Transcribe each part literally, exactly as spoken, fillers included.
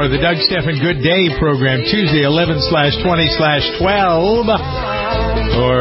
hour, the Doug Stephan Good Day program, Tuesday, eleven slash twenty slash twelve. Or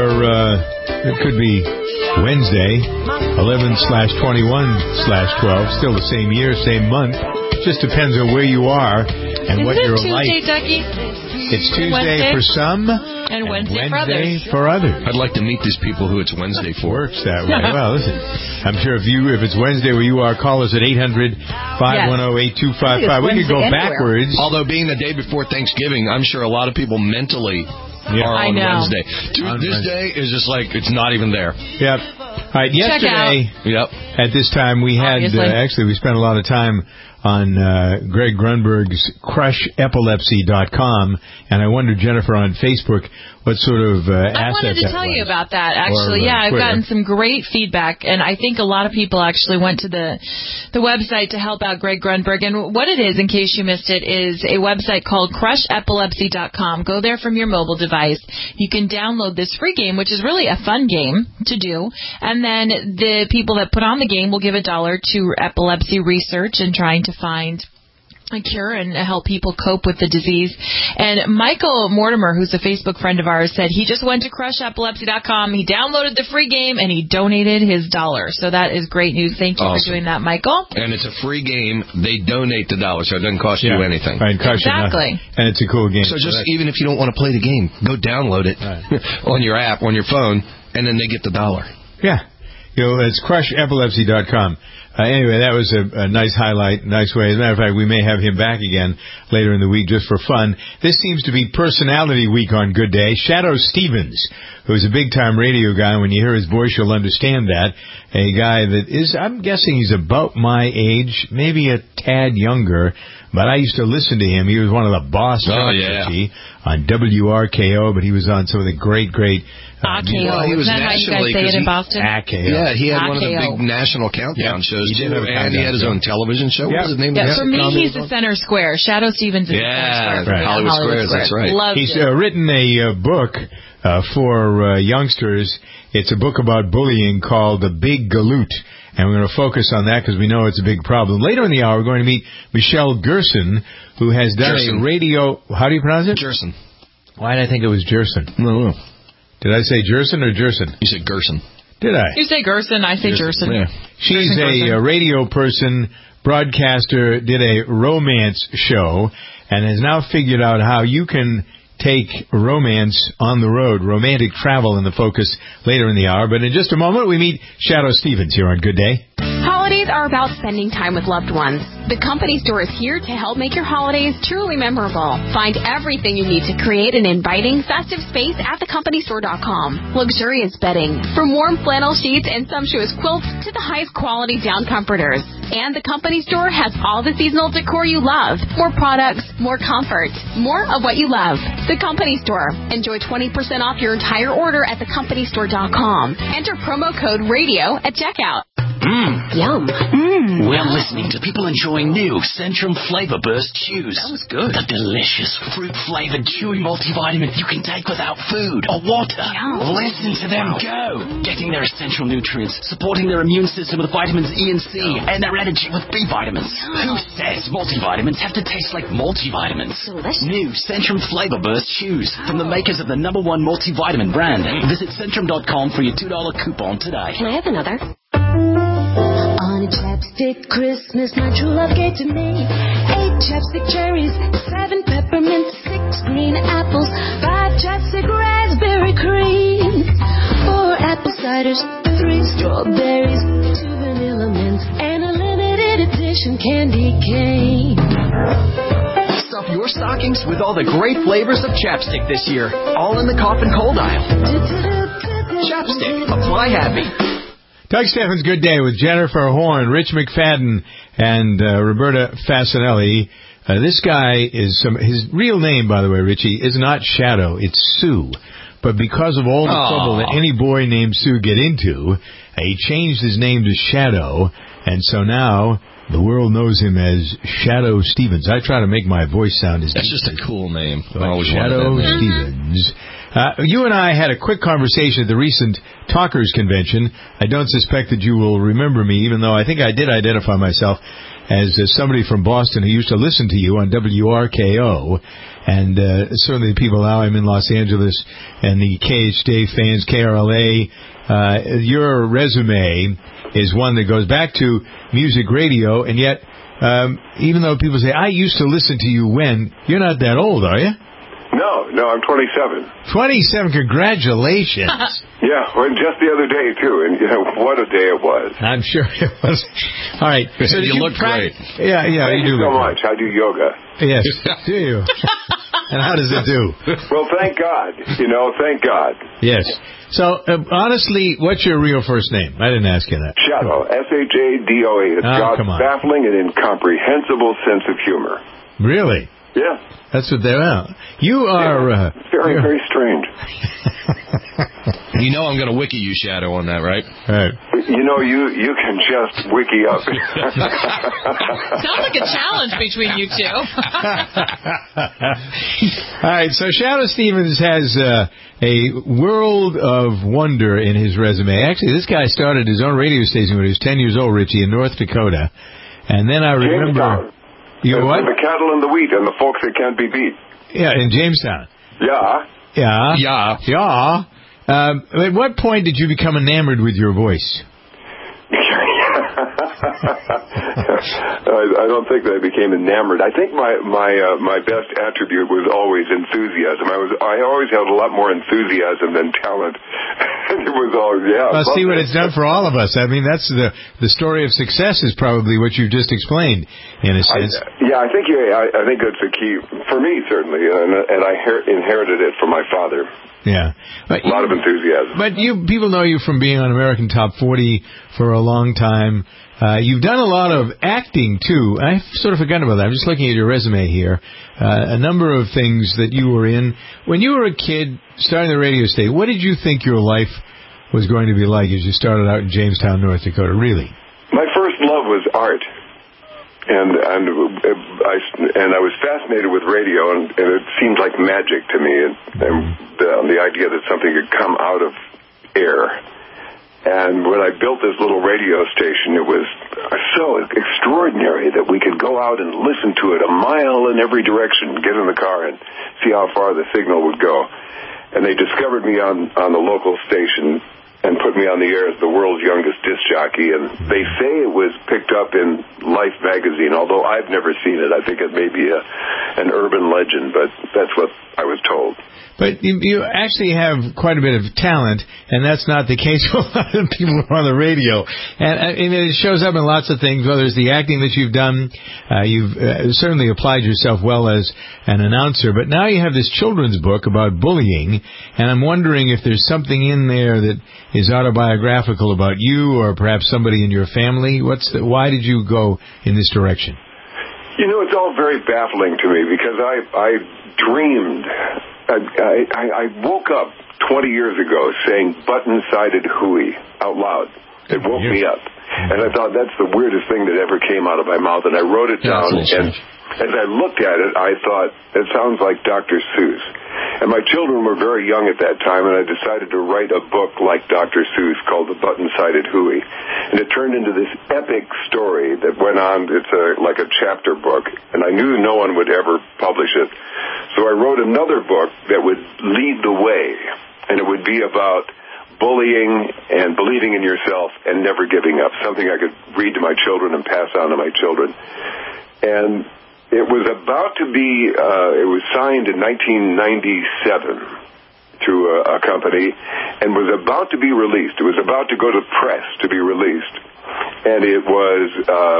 uh, it could be Wednesday, eleven slash twenty-one slash twelve. Still the same year, same month. Just depends on where you are and Isn't what it your Tuesday, life. Ducky? It's Tuesday Wednesday? for some. And Wednesday, and for Wednesday others. for others. I'd like to meet these people who it's Wednesday for. Works that way. Well, listen, I'm sure if you if it's Wednesday where you are, call us at eight hundred, five one zero, eight two five five. We could go Wednesday backwards. Although being the day before Thanksgiving, I'm sure a lot of people mentally Yeah. are I on know. Wednesday. Dude, On this Wednesday. day is just like, it's not even there. Yep. All right, Check yesterday Yep. at this time we had, uh, Obviously. actually we spent a lot of time on uh, Greg Grunberg's crush epilepsy dot com, and I wondered, Jennifer, on Facebook, what sort of uh, I asset wanted to that tell was. you about that, actually. Or, uh, yeah, I've Twitter. gotten some great feedback, and I think a lot of people actually went to the the website to help out Greg Grunberg. And what it is, in case you missed it, is a website called crush epilepsy dot com. Go there from your mobile device. You can download this free game, which is really a fun game to do. And then the people that put on the game will give a dollar to epilepsy research and trying to find a cure and help people cope with the disease. And Michael Mortimer, who's a Facebook friend of ours, said he just went to crush epilepsy dot com, he downloaded the free game, and he donated his dollar. So that is great news. Thank you Awesome. for doing that, Michael. And it's a free game. They donate the dollar, so it doesn't cost you Yeah. anything. Right, cost you Exactly. nothing. And it's a cool game. So just that's- even if you don't want to play the game, go download it Right. on your app, on your phone, and then they get the dollar. Yeah. You know, it's crush epilepsy dot com. Uh, anyway, that was a, a nice highlight, nice way. As a matter of fact, we may have him back again later in the week just for fun. This seems to be Personality Week on Good Day. Shadow Stevens, who's a big-time radio guy. When you hear his voice, you'll understand that. A guy that is, I'm guessing he's about my age, maybe a tad younger, but I used to listen to him. He was one of the boss Oh, jocks, yeah. Richie, on W R K O, but he was on some of the great, great... Uh, A K O. Well, he was Isn't that how you guys nationally, say 'cause it in he- Boston? A K O. Yeah, he had one of the A K O. big national countdown Yeah, shows, he did too, have a and he had his countdown own television show. Yeah. What was his name? Yeah, of for the me, comedy he's the one? center square. Shadow Stevens is Yeah, the center square. right. on Hollywood Squares, that's right. Loved He's it. uh, written a uh, book uh, for uh, youngsters. It's a book about bullying called The Big Galoot. And we're going to focus on that because we know it's a big problem. Later in the hour, we're going to meet Michelle Gerson, who has done Gerson. a radio... How do you pronounce it? Gerson. Why did I think it was Gerson? No, no. Did I say Gerson or Gerson? You said Gerson. Did I? You say Gerson, I say Gerson. Yeah. She's Gerson, Gerson. a, uh radio person, broadcaster, did a romance show, and has now figured out how you can take romance on the road, romantic travel in the focus later in the hour. But in just a moment, we meet Shadow Stevens here on Good Day. Holidays are about spending time with loved ones. The Company Store is here to help make your holidays truly memorable. Find everything you need to create an inviting, festive space at the company store dot com. Luxurious bedding, from warm flannel sheets and sumptuous quilts to the highest quality down comforters. And the Company Store has all the seasonal decor you love. More products, more comfort, more of what you love. The Company Store. Enjoy twenty percent off your entire order at the company store dot com. Enter promo code RADIO at checkout. Mmm. Yum. Mmm. We're listening to people enjoying new Centrum Flavor Burst Chews. That was good. The delicious fruit-flavored chewy multivitamin you can take without food or water. Yum. Listen to them go. Getting their essential nutrients, supporting their immune system with vitamins E and C, and their energy with B vitamins. Who says multivitamins have to taste like multivitamins? Delicious. New Centrum Flavor Burst Chews from the makers of the number one multivitamin brand. Visit Centrum dot com for your two dollar coupon today. Can I have another? On a chapstick Christmas, my true love gave to me eight chapstick cherries, seven peppermints, six green apples, five chapstick raspberry cream, four apple ciders, three strawberries, two vanilla mints, and a limited edition candy cane. Stuff your stockings with all the great flavors of Chapstick this year, all in the cough and cold aisle. Chapstick, apply happy. Doug Stephan's Good Day with Jennifer Horn, Rich McFadden, and uh, Roberta Fasanelli. Uh, this guy is some, his real name, by the way, Richie, is not Shadow, it's Sue. But because of all the Aww. trouble that any boy named Sue get into, uh, he changed his name to Shadow, and so now the world knows him as Shadow Stevens. I try to make my voice sound as That's just a cool name. I like always Shadow wanted that name. Stevens. Uh, you and I had a quick conversation at the recent Talkers Convention. I don't suspect that you will remember me, even though I think I did identify myself as uh, somebody from Boston who used to listen to you on W R K O. And uh, certainly the people now I'm in Los Angeles and the K H D fans, K R L A, uh, your resume is one that goes back to music radio, and yet um, even though people say, I used to listen to you when, you're not that old, are you? No, no, I'm twenty-seven. twenty-seven, congratulations. Yeah, well, just the other day, too, and you know, what a day it was. I'm sure it was. All right. So you, you look pra- great. Yeah, yeah, Thank you do you so look much. I do yoga. great. Yes, do you? And how does it do? Well, thank God. You know, thank God. Yes. So, uh, honestly, what's your real first name? I didn't ask you that. Shadow, S H A D O A. It's Oh, God's come on. baffling and incomprehensible sense of humor. Really? Yeah. That's what they are. You are... Uh, Very, you're- very strange. You know I'm going to wiki you, Shadow, on that, right? Right. You know, you, you can just wiki up. Sounds like a challenge between you two. All right, so Shadow Stevens has uh, a world of wonder in his resume. Actually, this guy started his own radio station when he was ten years old, Richie, in North Dakota. And then I remember... Jamestown. You And what? The cattle and the wheat and the folks that can't be beat. Yeah, in Jamestown. Yeah. Yeah. Yeah. Yeah. Um, at what point did you become enamored with your voice? I, I don't think that I became enamored. I think my my uh, my best attribute was always enthusiasm. I was I always had a lot more enthusiasm than talent. It was always yeah. Well, see what it. it's done for all of us. I mean, that's the the story of success is probably what you've just explained, in a sense. I, yeah, I think yeah, I, I think that's the key for me certainly, and, and I her- inherited it from my father. Yeah, but A lot of enthusiasm. But you people know you from being on American Top forty for a long time. Uh, you've done a lot of acting too. I've sort of forgotten about that. I'm just looking at your resume here. Uh, a number of things that you were in when you were a kid starting the radio station. What did you think your life was going to be like as you started out in Jamestown, North Dakota? Really? My first love was art. And and I and I was fascinated with radio, and, and it seemed like magic to me, and, and the, the idea that something could come out of air. And when I built this little radio station, it was so extraordinary that we could go out and listen to it a mile in every direction, get in the car and see how far the signal would go. And they discovered me on on the local station and put me on the air as the world's youngest disc jockey. And they say it was picked up in Life magazine, although I've never seen it. I think it may be a, an urban legend, but that's what I was told. But you, you actually have quite a bit of talent, and that's not the case for a lot of people who are on the radio. And, and it shows up in lots of things, whether it's the acting that you've done. Uh, you've uh, certainly applied yourself well as an announcer. But now you have this children's book about bullying, and I'm wondering if there's something in there that is autobiographical about you or perhaps somebody in your family. What's the, why did you go in this direction? You know, it's all very baffling to me because I, I dreamed... I, I, I woke up twenty years ago saying button-sided hooey out loud. It woke me up. And I thought that's the weirdest thing that ever came out of my mouth. And I wrote it down. And as I looked at it, I thought, it sounds like Doctor Seuss. And my children were very young at that time, and I decided to write a book like Doctor Seuss called The Button-Sided Hooey. And it turned into this epic story that went on. It's a, like a chapter book, and I knew no one would ever publish it. So I wrote another book that would lead the way, and it would be about bullying and believing in yourself and never giving up, something I could read to my children and pass on to my children. And it was about to be, uh, it was signed in nineteen ninety-seven through a, a company and was about to be released. It was about to go to press to be released. And it was... Uh,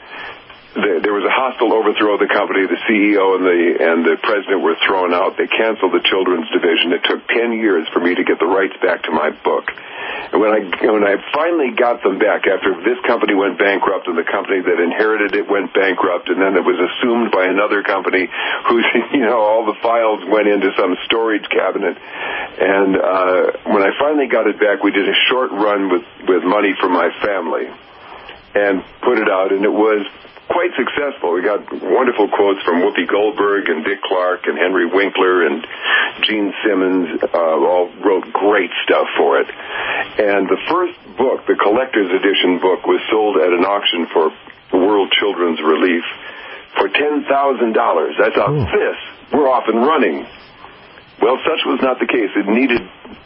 there was a hostile overthrow of the company. The C E O and the and the president were thrown out. They canceled the children's division. It took ten years for me to get the rights back to my book. And when I when I finally got them back after this company went bankrupt and the company that inherited it went bankrupt, and then it was assumed by another company whose, you know, all the files went into some storage cabinet. And uh, when I finally got it back, we did a short run with, with money from my family. and put it out, and it was quite successful. We got wonderful quotes from Whoopi Goldberg and Dick Clark and Henry Winkler and Gene Simmons, uh, all wrote great stuff for it. And the first book, the collector's edition book, was sold at an auction for World Children's Relief for ten thousand dollars. I thought, Ooh. this, we're off and running. Well, such was not the case. It needed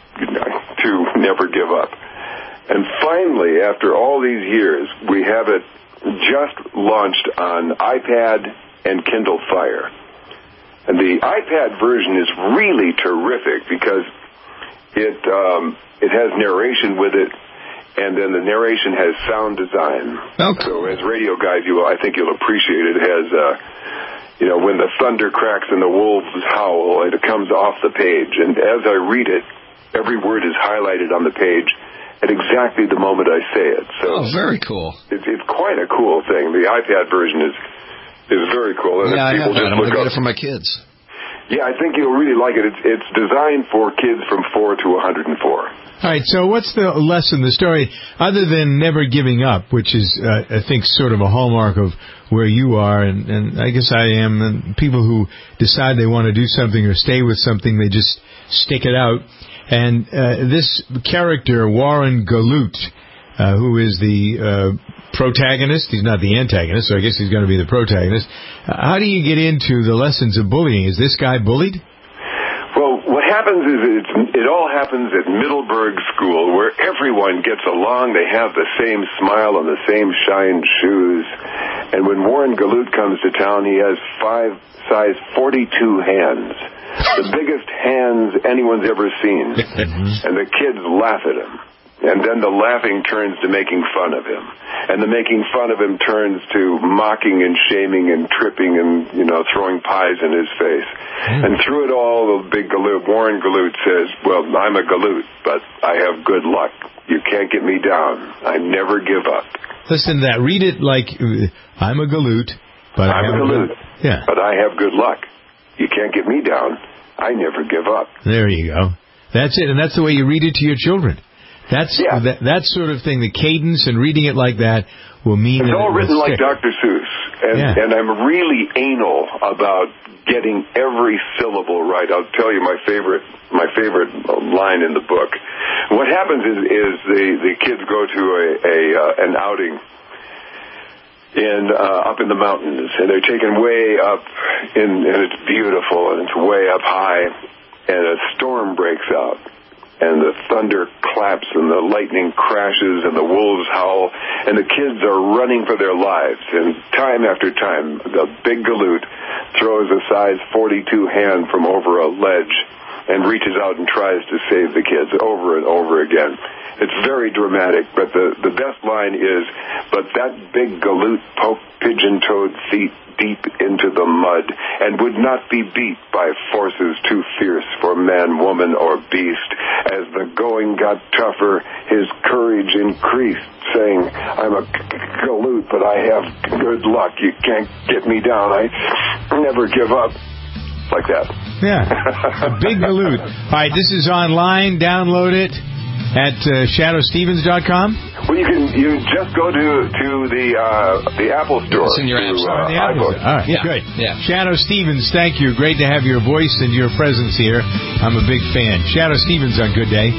to never give up. And finally, after all these years, we have it just launched on iPad and Kindle Fire. And the iPad version is really terrific because it um, it has narration with it, and then the narration has sound design. Okay. So as radio guys, you will, I think you'll appreciate it. It has, uh, you know, when the thunder cracks and the wolves howl, it comes off the page. And as I read it, every word is highlighted on the page at exactly the moment I say it. So oh, very cool. It, it's quite a cool thing. The iPad version is is very cool. And yeah, I have that. I'm going to get up, it for my kids. Yeah, I think you'll really like it. It's, it's designed for kids from four to one hundred four. All right, so what's the lesson, the story, other than never giving up, which is, uh, I think, sort of a hallmark of where you are, and, and I guess I am, and people who decide they want to do something or stay with something, they just stick it out. And uh, this character, Warren Galoot, uh, who is the uh, protagonist, he's not the antagonist, so I guess he's going to be the protagonist. Uh, how do you get into the lessons of bullying? Is this guy bullied? Well, what happens is it's, it all happens at Middleburg School, where everyone gets along. They have the same smile and the same shined shoes. And when Warren Galoot comes to town, he has five size forty-two hands. The biggest hands anyone's ever seen. And the kids laugh at him. And then the laughing turns to making fun of him. And the making fun of him turns to mocking and shaming and tripping and, you know, throwing pies in his face. Mm. And through it all, the big Galoot, Warren Galoot says, well, I'm a Galoot, but I have good luck. You can't get me down. I never give up. Listen to that. Read it like, I'm a Galoot, but I'm I have a Galoot, yeah. but I have good luck. You can't get me down. I never give up. There you go. That's it, and that's the way you read it to your children. That's yeah. that, that sort of thing. The cadence and reading it like that will mean it's that all it written stick. like Doctor Seuss, and, yeah. and I'm really anal about getting every syllable right. I'll tell you my favorite my favorite line in the book. What happens is is the the kids go to a, a uh, an outing. In uh, up in the mountains, and they're taken way up, in, and it's beautiful, and it's way up high, and a storm breaks out, and the thunder claps, and the lightning crashes, and the wolves howl, and the kids are running for their lives, and time after time, the big Galoot throws a size forty-two hand from over a ledge, and reaches out and tries to save the kids over and over again. It's very dramatic, but the, the best line is, but that big Galoot poked pigeon-toed feet deep into the mud and would not be beat by forces too fierce for man, woman, or beast. As the going got tougher, his courage increased, saying, I'm a Galoot, but I have good luck. You can't get me down. I never give up. Like that. Yeah, a big Galoot. All right, this is online. Download it at uh, shadow stevens dot com. Well, you can you just go to to the uh, the Apple Store. It's in your App Store. Uh, the Apple Store. All right, yeah. good. Yeah. Shadow Stevens, thank you. Great to have your voice and your presence here. I'm a big fan. Shadow Stevens on Good Day.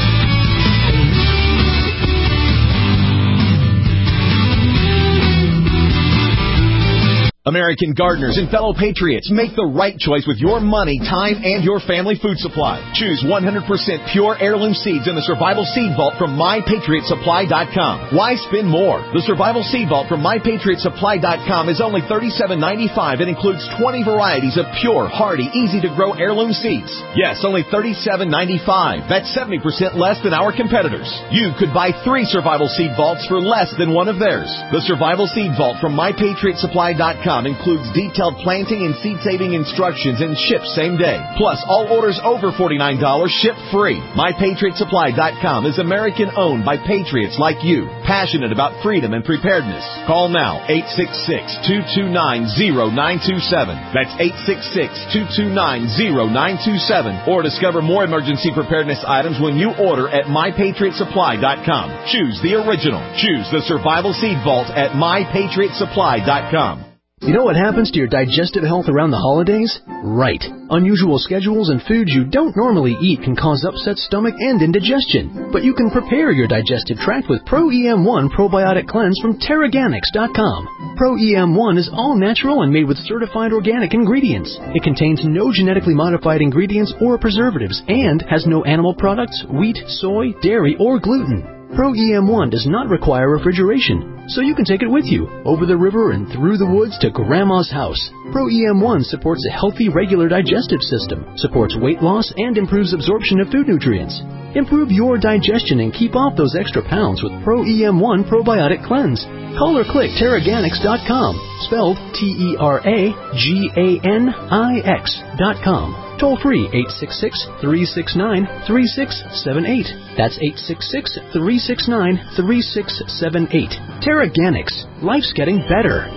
American gardeners and fellow patriots, make the right choice with your money, time, and your family food supply. Choose one hundred percent pure heirloom seeds in the Survival Seed Vault from my patriot supply dot com. Why spend more? The Survival Seed Vault from my patriot supply dot com is only thirty-seven ninety-five and includes twenty varieties of pure, hardy, easy-to-grow heirloom seeds. Yes, only thirty-seven ninety-five. That's seventy percent less than our competitors. You could buy three Survival Seed Vaults for less than one of theirs. The Survival Seed Vault from my patriot supply dot com com includes detailed planting and seed-saving instructions and ships same day. Plus, all orders over forty-nine dollars ship free. My Patriot Supply dot com is American-owned by patriots like you, passionate about freedom and preparedness. Call now, eight six six, two two nine, zero nine two seven. That's eight six six, two two nine, zero nine two seven. Or discover more emergency preparedness items when you order at My Patriot Supply dot com. Choose the original. Choose the Survival Seed Vault at My Patriot Supply dot com. You know what happens to your digestive health around the holidays? Right. Unusual schedules and foods you don't normally eat can cause upset stomach and indigestion. But you can prepare your digestive tract with Pro E M one Probiotic Cleanse from Terraganics dot com. Pro E M one is all natural and made with certified organic ingredients. It contains no genetically modified ingredients or preservatives and has no animal products, wheat, soy, dairy, or gluten. Pro E M one does not require refrigeration, so you can take it with you, over the river and through the woods to Grandma's house. Pro E M one supports a healthy, regular digestive system, supports weight loss, and improves absorption of food nutrients. Improve your digestion and keep off those extra pounds with Pro E M one Probiotic Cleanse. Call or click Terraganics dot com, spelled T E R A G A N I X dot com. Toll free, eight six six, three six nine, three six seven eight. That's eight six six, three six nine, three six seven eight. Terraganics. Life's getting better.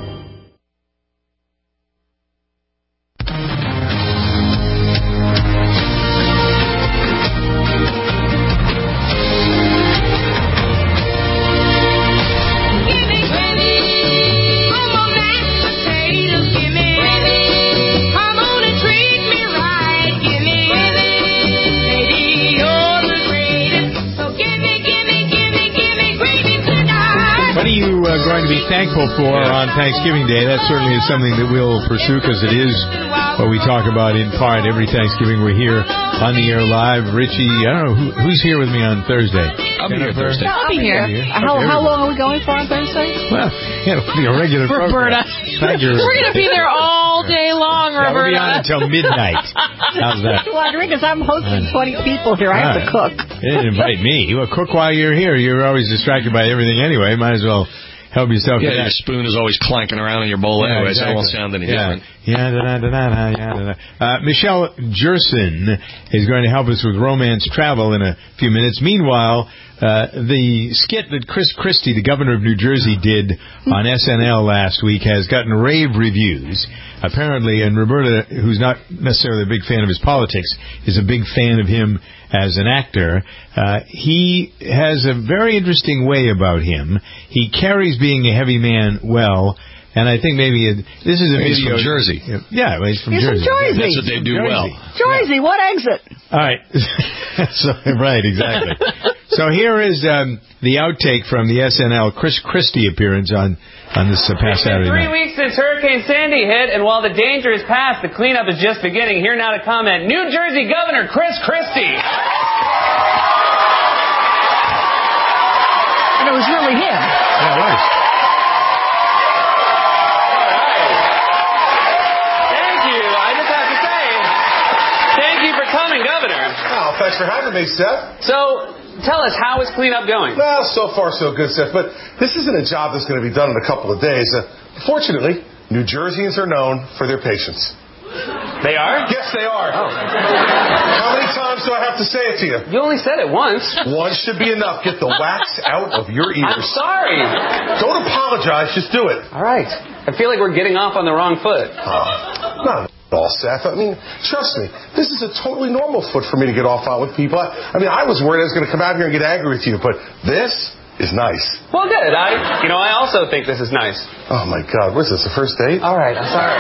Going to be thankful for on Thanksgiving Day. That certainly is something that we'll pursue because it is what we talk about in part every Thanksgiving. We're here on the air live. Richie, I don't know, who, who's here with me on Thursday? I'll be here Thursday. I'll be here. How, how long are we going for on Thursday? Well, it'll be a regular Roberta. program. Thank you. We're going to be there all day long, yeah, Roberta. We'll be on until midnight. How's that? Wondering, because I'm hosting twenty people here. I have to cook. You didn't invite me. You will cook while you're here. You're always distracted by everything anyway. Might as well help yourself. Yeah, your spoon is always clanking around in your bowl yeah, anyway, exactly. so it won't sound any yeah. different. Yeah, da, da, da, da, yeah, da, da. Uh, Michelle Gerson is going to help us with romance travel in a few minutes. Meanwhile, uh, the skit that Chris Christie, the governor of New Jersey, did on S N L last week has gotten rave reviews. Apparently, and Roberta, who's not necessarily a big fan of his politics, is a big fan of him as an actor. Uh, he has a very interesting way about him. He carries being a heavy man well. And I think maybe it, this is a he's video. From Jersey. Yeah, well, he's from he's Jersey. From Jersey. That's what they do Jersey. well. Jersey, yeah. What exit? All right. so, right, exactly. So here is um, the outtake from the S N L Chris Christie appearance on, on this uh, past Saturday night. Three weeks since Hurricane Sandy hit, and while the danger is past, the cleanup is just beginning. Here now to comment, New Jersey Governor Chris Christie. And it was really him. Yeah, it was. Coming, Governor. Oh, thanks for having me, Seth. So, tell us, how is cleanup going? Well, so far so good, Seth. But this isn't a job that's going to be done in a couple of days. Uh, fortunately, New Jerseyans are known for their patience. They are? Yes, they are. Oh. How many times do I have to say it to you? You only said it once. Once should be enough. Get the wax out of your ears. I'm sorry. Don't apologize. Just do it. All right. I feel like we're getting off on the wrong foot. Oh, not all, Seth. I mean, trust me, this is a totally normal foot for me to get off on with people. I, I mean, I was worried I was going to come out here and get angry with you, but this is nice. Well, good. I, you know, I also think this is nice. Oh, my God. What is this, the first date? All right, I'm sorry.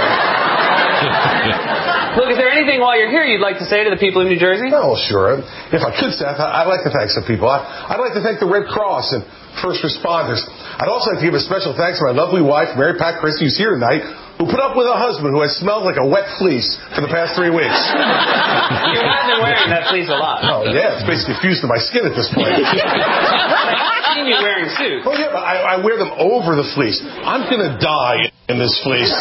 Look, is there anything while you're here you'd like to say to the people of New Jersey? Oh, sure. If I could, Seth, I'd like to thank some people. I'd like to thank the Red Cross and first responders. I'd also like to give a special thanks to my lovely wife, Mary Pat Christie, who's here tonight, who put up with a husband who has smelled like a wet fleece for the past three weeks. You have been wearing that fleece a lot. Oh, yeah. It's basically fused to my skin at this point. I've seen you wearing suits. Oh, yeah, but I, I wear them over the fleece. I'm going to die in this fleece.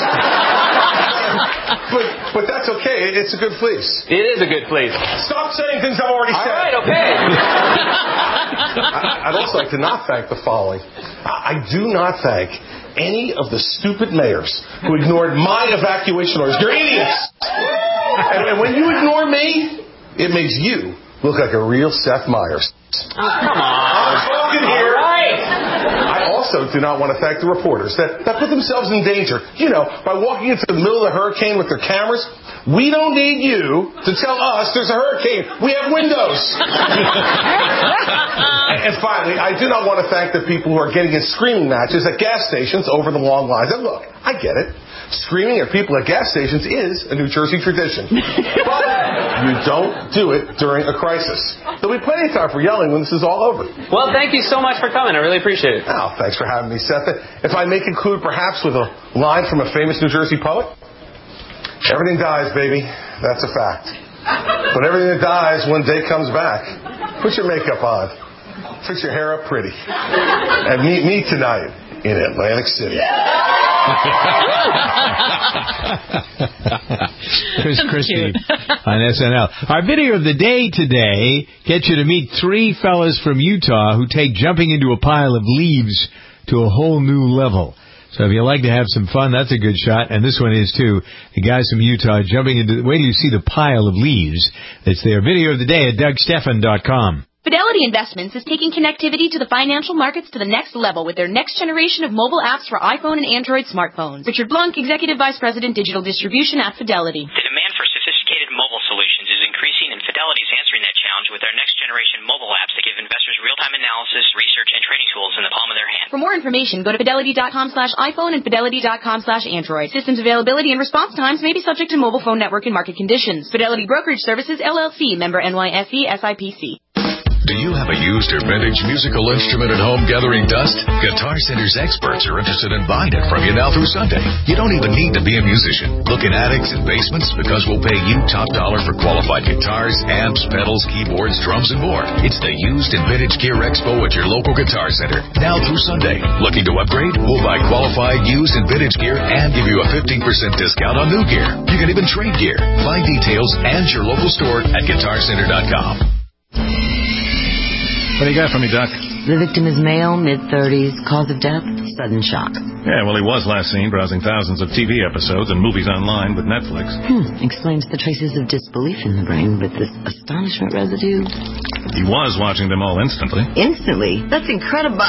but, but that's okay. It's a good fleece. It is a good fleece. Stop saying things I've already All said. All right, okay. I, I'd also like to not thank the following. I, I do not thank any of the stupid mayors who ignored my evacuation orders. You're idiots! And, and when you ignore me, it makes you look like a real Seth Meyers. Oh, come on. I'm talking here. All right. I also do not want to thank the reporters that, that put themselves in danger, you know, by walking into the middle of the hurricane with their cameras. We don't need you to tell us there's a hurricane. We have windows. and, and finally, I do not want to thank the people who are getting in screaming matches at gas stations over the long lines. And look, I get it. Screaming at people at gas stations is a New Jersey tradition. But you don't do it during a crisis. There'll be plenty of time for yelling when this is all over. Well, thank you so much for coming. I really appreciate it. Oh, thanks for having me, Seth. If I may conclude perhaps with a line from a famous New Jersey poet. Everything dies, baby. That's a fact. But everything that dies one day comes back. Put your makeup on. Fix your hair up pretty. And meet me tonight in Atlantic City. Chris Christie on S N L. Our video of the day today gets you to meet three fellas from Utah who take jumping into a pile of leaves to a whole new level. So if you like to have some fun, that's a good shot. And this one is, too. The guys from Utah jumping into... Wait till you see the pile of leaves. It's their video of the day at Doug Stephan dot com. Fidelity Investments is taking connectivity to the financial markets to the next level with their next generation of mobile apps for iPhone and Android smartphones. Richard Blunk, Executive Vice President, Digital Distribution at Fidelity. The demand for sophisticated mobile solutions is increasing, and Fidelity is answering that challenge with their next generation mobile apps that give investors real-time analysis, research, and trading tools in the palm of their hand. For more information, go to fidelity.com slash iPhone and fidelity.com slash Android. Systems availability and response times may be subject to mobile phone network and market conditions. Fidelity Brokerage Services, L L C, member N Y S E, S I P C. Do you have a used or vintage musical instrument at home gathering dust? Guitar Center's experts are interested in buying it from you now through Sunday. You don't even need to be a musician. Look in attics and basements because we'll pay you top dollar for qualified guitars, amps, pedals, keyboards, drums, and more. It's the Used and Vintage Gear Expo at your local Guitar Center. Now through Sunday. Looking to upgrade? We'll buy qualified used and vintage gear and give you a fifteen percent discount on new gear. You can even trade gear. Find details and your local store at guitar center dot com. What do you got for me, Doc? The victim is male, mid-thirties, cause of death, sudden shock. Yeah, well, he was last seen browsing thousands of T V episodes and movies online with Netflix. Hmm, explains the traces of disbelief in the brain with this astonishment residue. He was watching them all instantly. Instantly? That's incredible.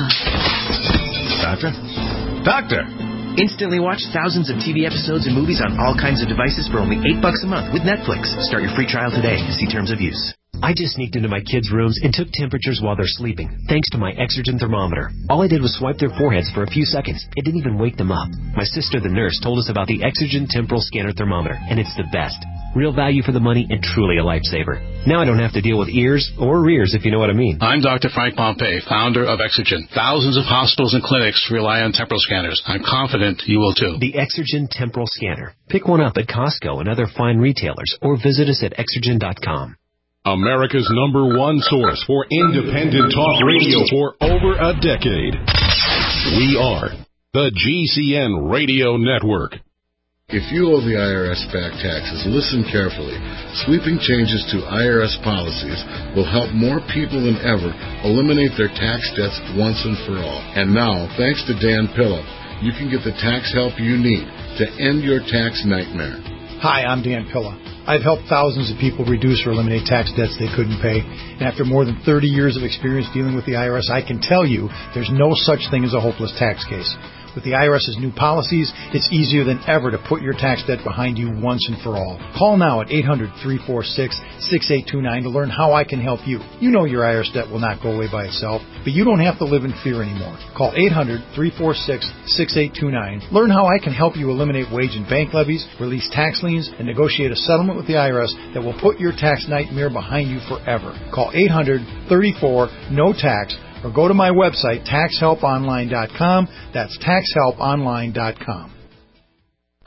Doctor? Doctor! Instantly watch thousands of T V episodes and movies on all kinds of devices for only eight bucks a month with Netflix. Start your free trial today. See terms of use. I just sneaked into my kids' rooms and took temperatures while they're sleeping, thanks to my Exergen thermometer. All I did was swipe their foreheads for a few seconds. It didn't even wake them up. My sister, the nurse, told us about the Exergen temporal scanner thermometer, and it's the best. Real value for the money and truly a lifesaver. Now I don't have to deal with ears or rears, if you know what I mean. I'm Doctor Frank Pompey, founder of Exergen. Thousands of hospitals and clinics rely on temporal scanners. I'm confident you will too. The Exergen temporal scanner. Pick one up at Costco and other fine retailers, or visit us at exergen dot com. America's number one source for independent talk radio for over a decade. We are the G C N Radio Network. If you owe the I R S back taxes, listen carefully. Sweeping changes to I R S policies will help more people than ever eliminate their tax debts once and for all. And now, thanks to Dan Pilla, you can get the tax help you need to end your tax nightmare. Hi, I'm Dan Pilla. I've helped thousands of people reduce or eliminate tax debts they couldn't pay. And after more than thirty years of experience dealing with the I R S, I can tell you there's no such thing as a hopeless tax case. With the I R S's new policies, it's easier than ever to put your tax debt behind you once and for all. Call now at eight hundred, three four six, six eight two nine to learn how I can help you. You know your I R S debt will not go away by itself, but you don't have to live in fear anymore. Call eight hundred, three four six, six eight two nine. Learn how I can help you eliminate wage and bank levies, release tax liens, and negotiate a settlement with the I R S that will put your tax nightmare behind you forever. Call eight hundred, thirty-four, no tax. Or go to my website, tax help online dot com. That's tax help online dot com.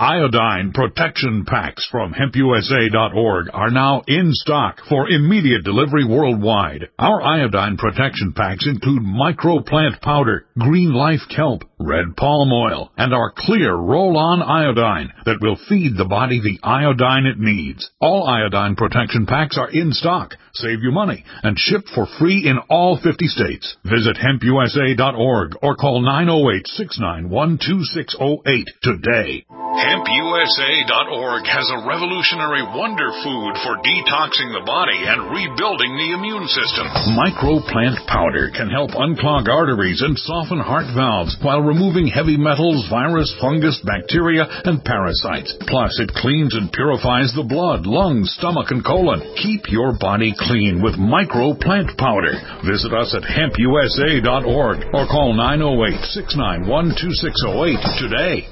Iodine Protection Packs from hemp u s a dot org are now in stock for immediate delivery worldwide. Our iodine protection packs include microplant powder, green life kelp, red palm oil, and our clear roll-on iodine that will feed the body the iodine it needs. All iodine protection packs are in stock, save you money, and shipped for free in all fifty states. Visit hemp u s a dot org or call nine oh eight, six nine one, two six oh eight today. hemp u s a dot org has a revolutionary wonder food for detoxing the body and rebuilding the immune system. Microplant powder can help unclog arteries and soften heart valves while removing heavy metals, virus, fungus, bacteria, and parasites. Plus, it cleans and purifies the blood, lungs, stomach, and colon. Keep your body clean with Microplant powder. Visit us at hemp u s a dot org or call nine oh eight, six nine one, two six oh eight today.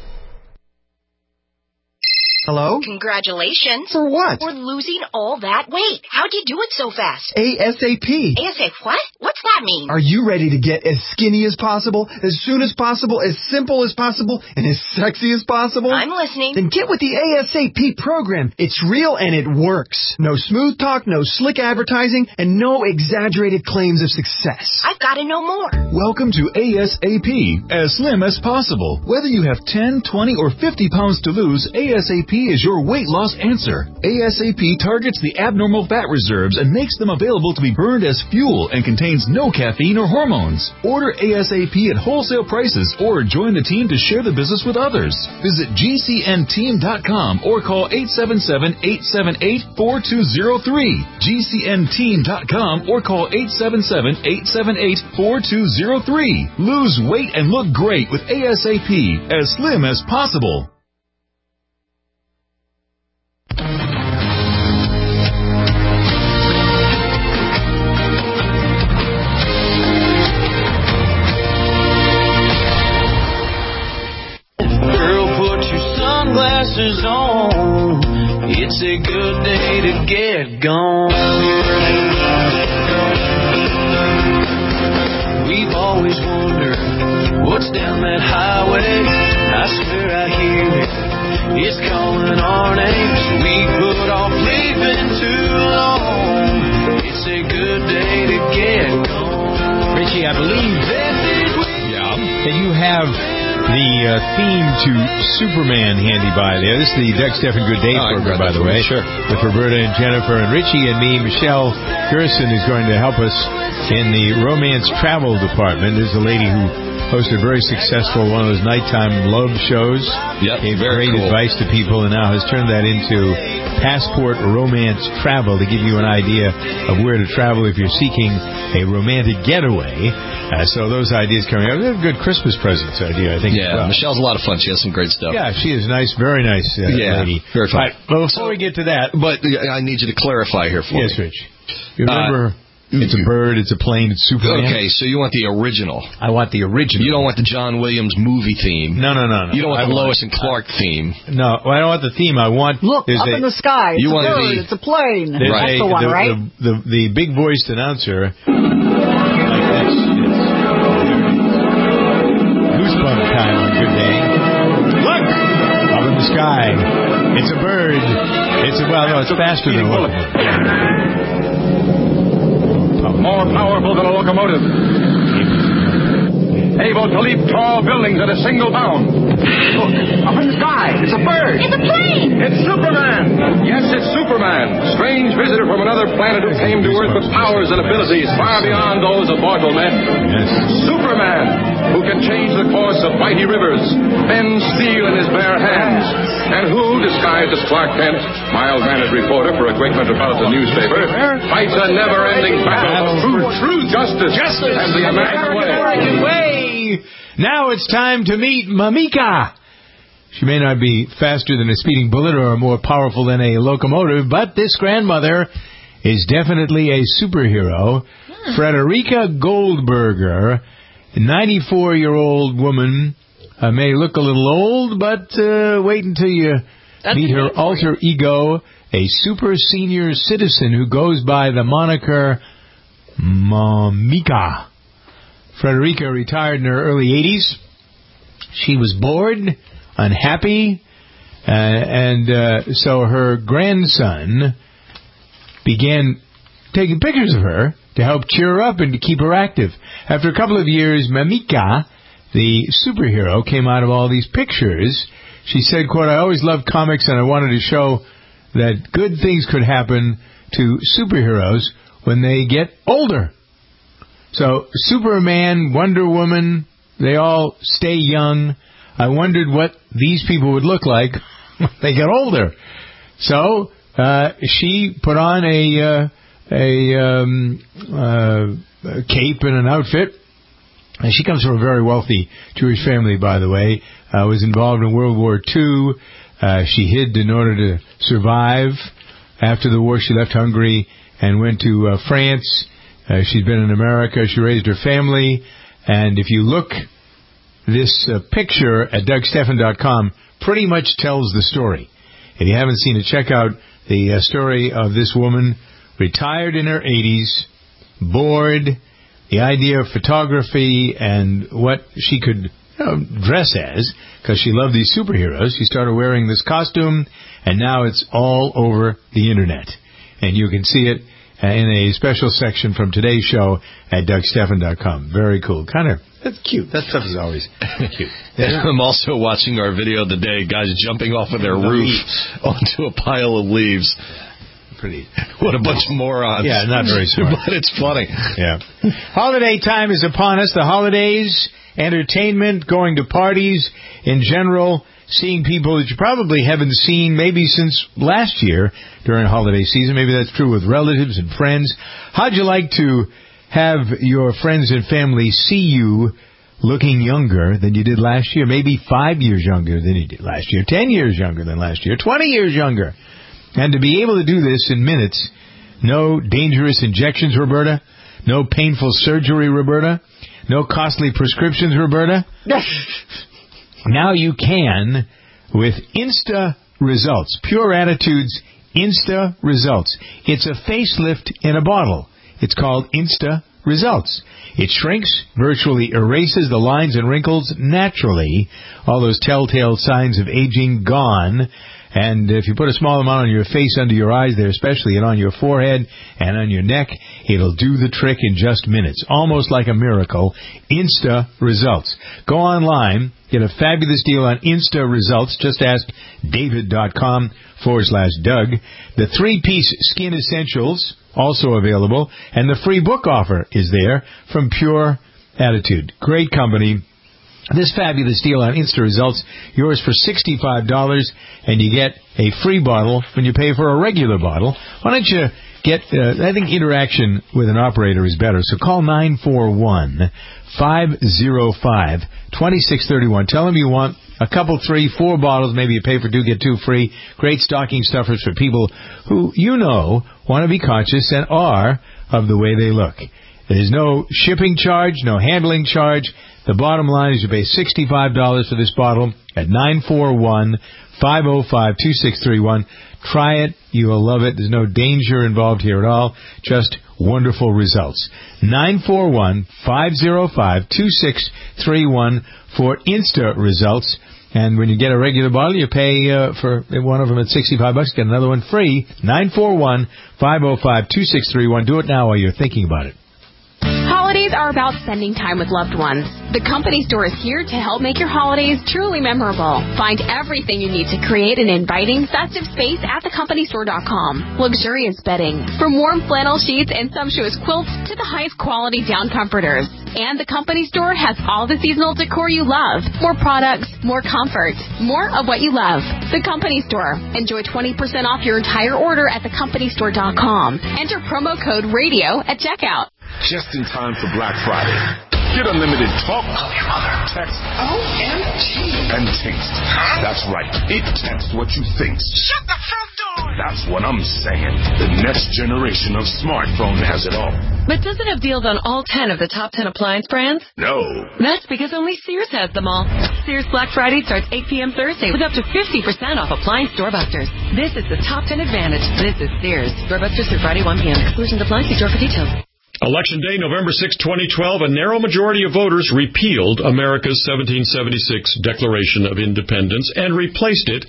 Hello? Congratulations. For what? For losing all that weight. How'd you do it so fast? ASAP. ASAP what? What's that mean? Are you ready to get as skinny as possible, as soon as possible, as simple as possible, and as sexy as possible? I'm listening. Then get with the ASAP program. It's real and it works. No smooth talk, no slick advertising, and no exaggerated claims of success. I've got to know more. Welcome to ASAP, as slim as possible. Whether you have ten, twenty, or fifty pounds to lose, ASAP is your weight loss answer. ASAP targets the abnormal fat reserves and makes them available to be burned as fuel and contains no caffeine or hormones. Order ASAP at wholesale prices or join the team to share the business with others. Visit G C N team dot com or call eight seven seven, eight seven eight, four two zero three. G C N team dot com or call eight seven seven, eight seven eight, four two zero three. Lose weight and look great with ASAP, as slim as possible. Sunglasses on, it's a good day to get gone. We've always wondered what's down that highway. I swear I hear it, it's calling our names. We put off leaving too long. It's a good day to get gone. Richie, I believe that, yeah, that you have the uh, theme to Superman handy by there. This is the Doug Stephan Good Day oh, program, by the way. Sure. With Roberta and Jennifer and Richie and me. Michelle Gerson is going to help us in the romance travel department. There's a lady who hosted a very successful one of those nighttime love shows. Yep, gave very great cool. advice to people and now has turned that into Passport Romance Travel to give you an idea of where to travel if you're seeking a romantic getaway. Uh, so those ideas coming up. They're a good Christmas presents idea, I think. Yeah, well. Michelle's a lot of fun. She has some great stuff. Yeah, she is nice, very nice uh, yeah, lady. Very fun. Right, well, before we get to that. But I need you to clarify here for yes, me. Rich. You remember... Uh, It's a bird, it's a plane, it's Superman. Okay, so you want the original. I want the original. You don't want the John Williams movie theme. No, no, no, no. You don't want I the want, Lois and Clark uh, theme. No, well, I don't want the theme. I want... Look, up a, in the sky. It's you a want bird. the, it's a plane. Right. That's the one, the, right? The, the, the big-voiced announcer... like this. Goosebump time on Good Day. Look! Up in the sky. It's a bird. It's a... Well, no, it's faster than a locomotive. More powerful than a locomotive. Able to leap tall buildings at a single bound. Look, up in the sky. It's a bird. It's a plane. It's Superman. Yes, it's Superman. Strange visitor from another planet who came to Earth with powers and abilities far beyond those of mortal men. Yes. Superman, who can change the course of mighty rivers, bend steel in his bare hands, and who, disguised as Clark Kent, mild-mannered reporter for a great metropolitan newspaper, fights a never-ending battle for truth, truth, justice, justice, and the American way. American way. Now it's time to meet Mamika. She may not be faster than a speeding bullet or more powerful than a locomotive, but this grandmother is definitely a superhero. Hmm. Frederica Goldberger, a ninety-four-year-old woman, uh, may look a little old, but uh, wait until you That's meet her alter ego, a super senior citizen who goes by the moniker Mamika. Frederica retired in her early eighties. She was bored, unhappy, Uh, and uh, so her grandson began taking pictures of her to help cheer her up and to keep her active. After a couple of years, Mamika, the superhero, came out of all these pictures. She said, quote, I always loved comics and I wanted to show that good things could happen to superheroes when they get older. So Superman, Wonder Woman, they all stay young. I wondered what these people would look like when they get older. So uh, she put on a... Uh, a um, uh, a cape and an outfit. And she comes from a very wealthy Jewish family, by the way. Uh, was involved in World War Two. Uh, she hid in order to survive. After the war, she left Hungary and went to uh, France. Uh, she's been in America. She raised her family. And if you look, this uh, picture at Doug Stephan dot com pretty much tells the story. If you haven't seen it, check out the uh, story of this woman, retired in her eighties, bored, the idea of photography and what she could you know, dress as, because she loved these superheroes. She started wearing this costume, and now it's all over the Internet. And you can see it uh, in a special section from today's show at Doug Stephan dot com. Very cool. Kind of, that's cute. That stuff is always cute. Yeah. I'm also watching our video of the day, guys jumping off of their the roof leaves. onto a pile of leaves. Pretty. What a bunch of morons. Yeah, not very smart. But it's funny. Yeah. Holiday time is upon us. The holidays, entertainment, going to parties in general, seeing people that you probably haven't seen maybe since last year during holiday season. Maybe that's true with relatives and friends. How'd you like to have your friends and family see you looking younger than you did last year? Maybe five years younger than you did last year, ten years younger than last year, twenty years younger. And to be able to do this in minutes, no dangerous injections, Roberta, no painful surgery, Roberta, no costly prescriptions, Roberta. Now you can with Insta Results, Pure Attitudes Insta Results. It's a facelift in a bottle. It's called Insta Results. It shrinks, virtually erases the lines and wrinkles naturally, all those telltale signs of aging gone. And if you put a small amount on your face, under your eyes there especially, and on your forehead and on your neck, it'll do the trick in just minutes. Almost like a miracle. Insta Results. Go online, get a fabulous deal on Insta Results. Just ask david.com forward slash Doug. The three-piece Skin Essentials, also available. And the free book offer is there from Pure Attitude. Great company. This fabulous deal on Insta Results, yours for sixty-five dollars, and you get a free bottle when you pay for a regular bottle. Why don't you get, uh, I think interaction with an operator is better, so call nine four one, five oh five, two six three one. Tell them you want a couple, three, four bottles, maybe you pay for two, get two free. Great stocking stuffers for people who, you know, want to be conscious and are of the way they look. There's no shipping charge, no handling charge. The bottom line is you pay sixty-five dollars for this bottle at nine four one, five oh five, two six three one. Try it. You will love it. There's no danger involved here at all. Just wonderful results. nine four one, five oh five, two six three one for Insta Results. And when you get a regular bottle, you pay uh, for one of them at sixty-five bucks. Get another one free. nine four one, five oh five, two six three one. Do it now while you're thinking about it. Holidays are about spending time with loved ones. The Company Store is here to help make your holidays truly memorable. Find everything you need to create an inviting, festive space at the company store dot com. Luxurious bedding, from warm flannel sheets and sumptuous quilts to the highest quality down comforters. And the Company Store has all the seasonal decor you love. More products, more comfort, more of what you love. The Company Store. Enjoy twenty percent off your entire order at the company store dot com. Enter promo code RADIO at checkout. Just in time for Black Friday. Get unlimited talk, text, O M G. and taste. Huh? That's right. It texts what you think. Shut the front door! That's what I'm saying. The next generation of smartphone has it all. But does it have deals on all ten of the top ten appliance brands? No. That's because only Sears has them all. Sears Black Friday starts eight p.m. Thursday with up to fifty percent off appliance doorbusters. This is the top ten advantage. This is Sears. Doorbusters through Friday, one p.m. Exclusions apply. See store for details. Election Day, November sixth, twenty twelve, a narrow majority of voters repealed America's seventeen seventy-six Declaration of Independence and replaced it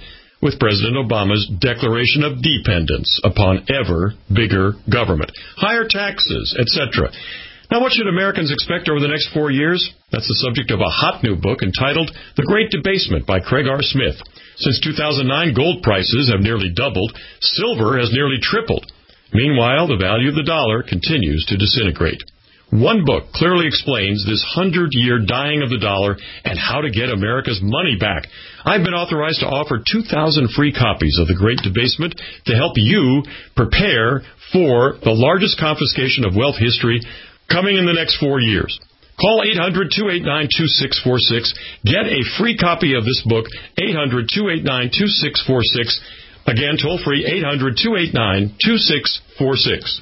with President Obama's declaration of dependence upon ever bigger government, higher taxes, et cetera. Now, what should Americans expect over the next four years? That's the subject of a hot new book entitled The Great Debasement by Craig R. Smith. Since two thousand nine, gold prices have nearly doubled. Silver has nearly tripled. Meanwhile, the value of the dollar continues to disintegrate. One book clearly explains this hundred-year dying of the dollar and how to get America's money back. I've been authorized to offer two thousand free copies of The Great Debasement to help you prepare for the largest confiscation of wealth history coming in the next four years. Call eight hundred, two eight nine, two six four six. Get a free copy of this book, eight hundred, two eight nine, two six four six. Again, toll free, eight hundred, two eight nine, two six four six.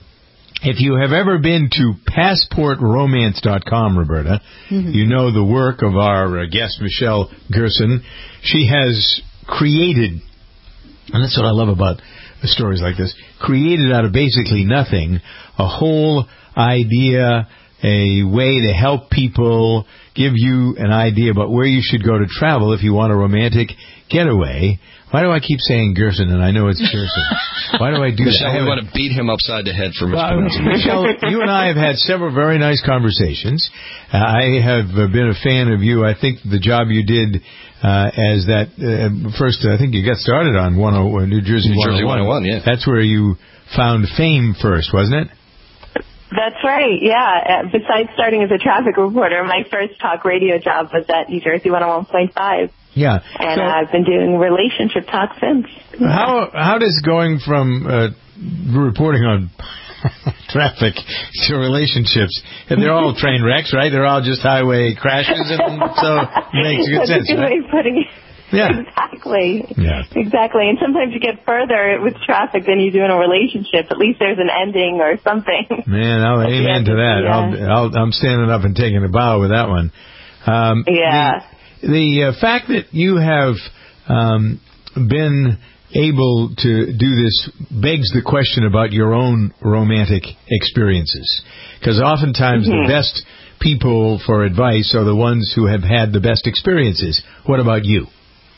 If you have ever been to passport romance dot com, Roberta, mm-hmm. you know the work of our uh, guest, Michelle Gerson. She has created, and that's what I love about stories like this, created out of basically nothing a whole idea, a way to help people, give you an idea about where you should go to travel if you want a romantic getaway. Why do I keep saying Gerson, and I know it's Gerson? Why do I do Michelle, that? we want to beat him upside the head for well, mispronouncing. Michelle, you and I have had several very nice conversations. Uh, I have uh, been a fan of you. I think the job you did uh, as that, uh, first, I think you got started on one oh, New Jersey, New Jersey one oh one, yeah. That's where you found fame first, wasn't it? That's right, yeah. Uh, besides starting as a traffic reporter, my first talk radio job was at New Jersey one oh one point five. Yeah. And so, uh, I've been doing relationship talk since. How how does going from uh, reporting on traffic to relationships, and they're all train wrecks, right? They're all just highway crashes, and so it makes good That's sense, a good right? way of putting it. Yeah. Exactly. Yeah. Exactly. And sometimes you get further with traffic than you do in a relationship. At least there's an ending or something. Man, I'll amen to that. Yeah. I'll, I'll, I'm standing up and taking a bow with that one. Um, yeah. The, the uh, fact that you have um, been able to do this begs the question about your own romantic experiences. Because oftentimes mm-hmm. the best people for advice are the ones who have had the best experiences. What about you?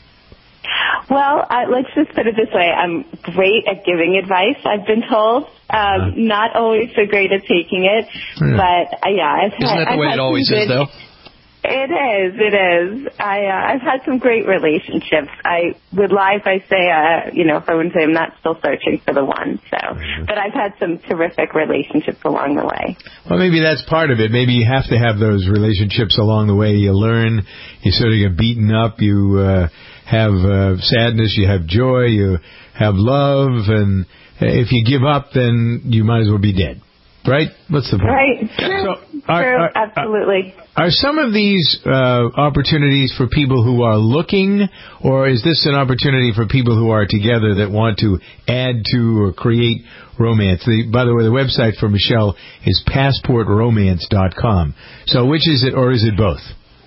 Well, I, let's just put it this way. I'm great at giving advice, I've been told. Um, uh, not always so great at taking it. Yeah. But, uh, yeah. I've Isn't had, that the I've way it always good, is, though? It is. It is. I, uh, I've had some great relationships. I would lie if I say, uh, you know, if I wouldn't say I'm not still searching for the one. So, mm-hmm. But I've had some terrific relationships along the way. Well, maybe that's part of it. Maybe you have to have those relationships along the way. You learn. You sort of get beaten up. You uh, have uh, sadness. You have joy. You have love. And if you give up, then you might as well be dead. Right? What's the point? Right. True. So, are, True. Are, Absolutely. Are some of these uh, opportunities for people who are looking, or is this an opportunity for people who are together that want to add to or create romance? The, by the way, the website for Michelle is passport romance dot com. So which is it, or is it both?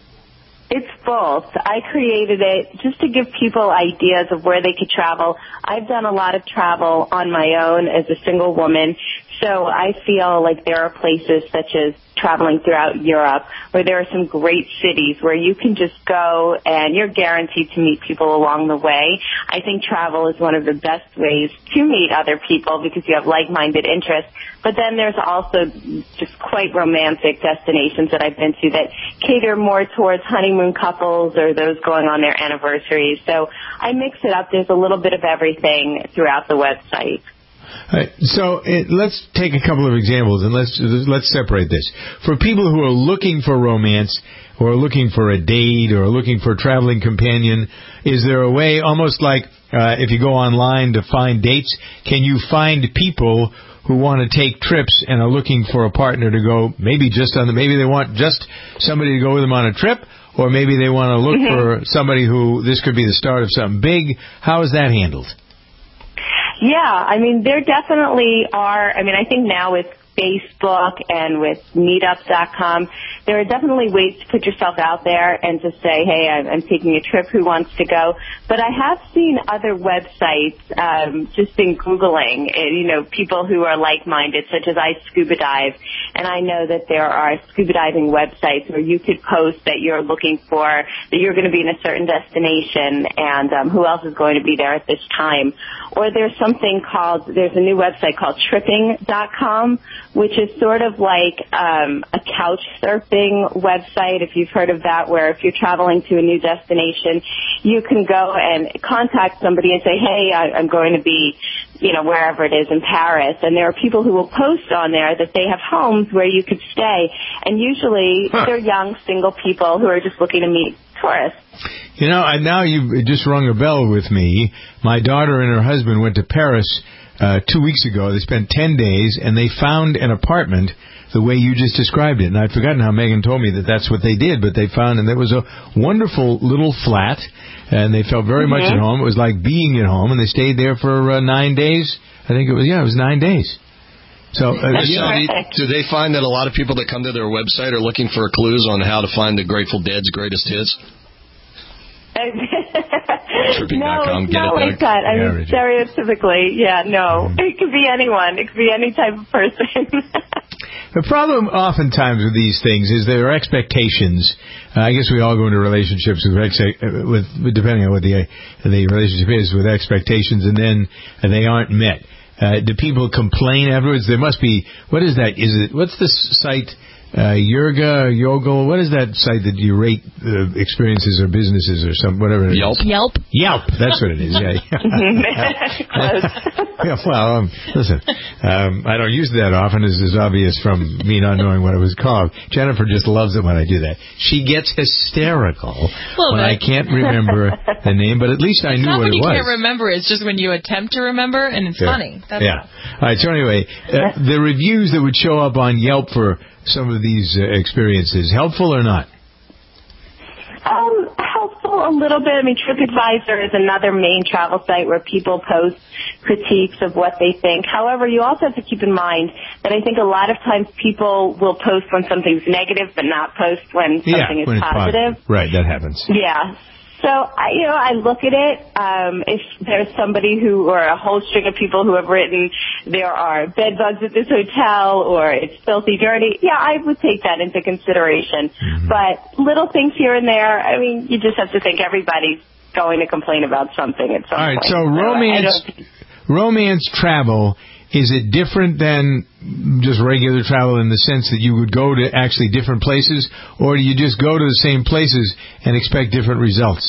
It's both. I created it just to give people ideas of where they could travel. I've done a lot of travel on my own as a single woman, so I feel like there are places such as traveling throughout Europe where there are some great cities where you can just go and you're guaranteed to meet people along the way. I think travel is one of the best ways to meet other people because you have like-minded interests. But then there's also just quite romantic destinations that I've been to that cater more towards honeymoon couples or those going on their anniversaries. So I mix it up. There's a little bit of everything throughout the website. Right, so it, let's take a couple of examples and let's let's separate this. For people who are looking for romance or looking for a date or looking for a traveling companion, is there a way, almost like uh, if you go online to find dates, can you find people who want to take trips and are looking for a partner to go, maybe just on the, maybe they want just somebody to go with them on a trip, or maybe they want to look mm-hmm. for somebody who, this could be the start of something big. How is that handled? Yeah, I mean, there definitely are. I mean, I think now with Facebook and with meetup dot com, there are definitely ways to put yourself out there and to say, hey, I'm, I'm taking a trip, who wants to go? But I have seen other websites, um, just in Googling, you know, people who are like-minded, such as I scuba dive, and I know that there are scuba diving websites where you could post that you're looking for, that you're going to be in a certain destination, and um, who else is going to be there at this time. Or there's something called, there's a new website called tripping dot com, which is sort of like um, a couch surfing website, if you've heard of that, where if you're traveling to a new destination, you can go and contact somebody and say, hey, I, I'm going to be, you know, wherever it is in Paris. And there are people who will post on there that they have homes where you could stay. And usually huh. they're young, single people who are just looking to meet tourists. You know, and now you've just rung a bell with me. My daughter and her husband went to Paris uh, two weeks ago. They spent ten days, and they found an apartment the way you just described it. And I'd forgotten how Megan told me that that's what they did, but they found, and there was a wonderful little flat, and they felt very mm-hmm. much at home. It was like being at home, and they stayed there for uh, nine days. I think it was, yeah, it was nine days. So, uh, Michelle, do, do they find that a lot of people that come to their website are looking for clues on how to find the Grateful Dead's greatest hits? No, it's not like that. I mean, stereotypically, yeah, no. It could be anyone. It could be any type of person. The problem oftentimes with these things is there are expectations. Uh, I guess we all go into relationships with, with depending on what the the relationship is, with expectations, and then they aren't met. Uh, do people complain afterwards? There must be. What is that? Is it? What's the site? Uh, Yerga, Yogo, what is that site that you rate uh, experiences or businesses or some whatever it is? Yelp. Yelp. Yelp. That's what it is. Yeah. yeah well, um, listen, um, I don't use that often, as is obvious from me not knowing what it was called. Jennifer just loves it when I do that. She gets hysterical well, when I can't remember the name, but at least I it's knew not what when it you was. Can't remember. It's just when you attempt to remember, and it's yeah. funny. That's yeah. All. all right. So anyway, uh, the reviews that would show up on Yelp for some of these uh, experiences, helpful or not? Um, helpful a little bit. I mean, TripAdvisor is another main travel site where people post critiques of what they think. However, you also have to keep in mind that I think a lot of times people will post when something's negative, but not post when something yeah, is when positive. positive. Right, that happens. Yeah. So, I, you know, I look at it, um, if there's somebody who, or a whole string of people who have written, there are bed bugs at this hotel, or it's filthy dirty, yeah, I would take that into consideration. Mm-hmm. But little things here and there, I mean, you just have to think everybody's going to complain about something at some point. All right, point. so romance, so romance travel, is it different than just regular travel in the sense that you would go to actually different places, or do you just go to the same places and expect different results?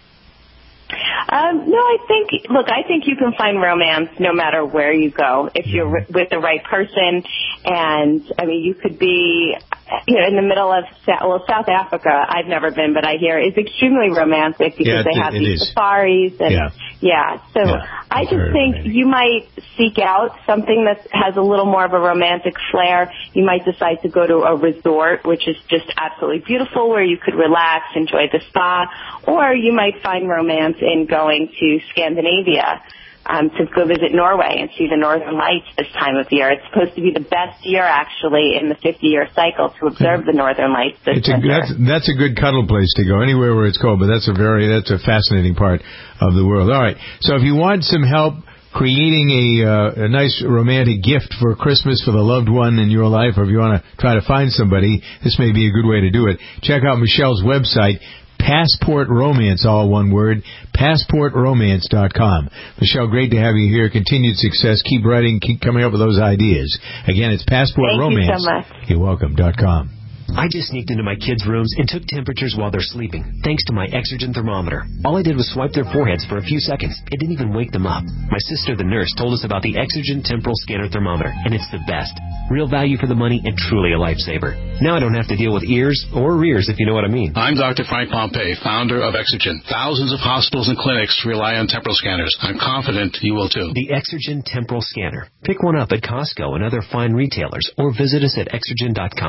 Um, no, I think, look, I think you can find romance no matter where you go if you're r- with the right person. And, I mean, you could be, you know, in the middle of, well, South Africa, I've never been, but I hear is extremely romantic because yeah, they have it, it these is. safaris. And, yeah. yeah, so yeah, I just think you might seek out something that has a little more of a romantic flair. You might decide to go to a resort, which is just absolutely beautiful, where you could relax, enjoy the spa, or you might find romance in going to Scandinavia. Um, to go visit Norway and see the Northern Lights this time of year. It's supposed to be the best year, actually, in the fifty-year cycle to observe the Northern Lights this it's a, winter. That's, that's a good cuddle place to go, anywhere where it's cold, but that's a very, that's a fascinating part of the world. All right, so if you want some help creating a, uh, a nice romantic gift for Christmas for the loved one in your life, or if you want to try to find somebody, this may be a good way to do it. Check out Michelle's website, Passport Romance, all one word, passport romance dot com. Michelle, great to have you here. Continued success. Keep writing. Keep coming up with those ideas. Again, it's Passport Thank Romance. You so much. You're welcome. Dot com. I just sneaked into my kids' rooms and took temperatures while they're sleeping, thanks to my Exergen thermometer. All I did was swipe their foreheads for a few seconds. It didn't even wake them up. My sister, the nurse, told us about the Exergen Temporal Scanner Thermometer, and it's the best. Real value for the money and truly a lifesaver. Now I don't have to deal with ears or rears, if you know what I mean. I'm Doctor Frank Pompey, founder of Exergen. Thousands of hospitals and clinics rely on temporal scanners. I'm confident you will too. The Exergen Temporal Scanner. Pick one up at Costco and other fine retailers, or visit us at exergen dot com.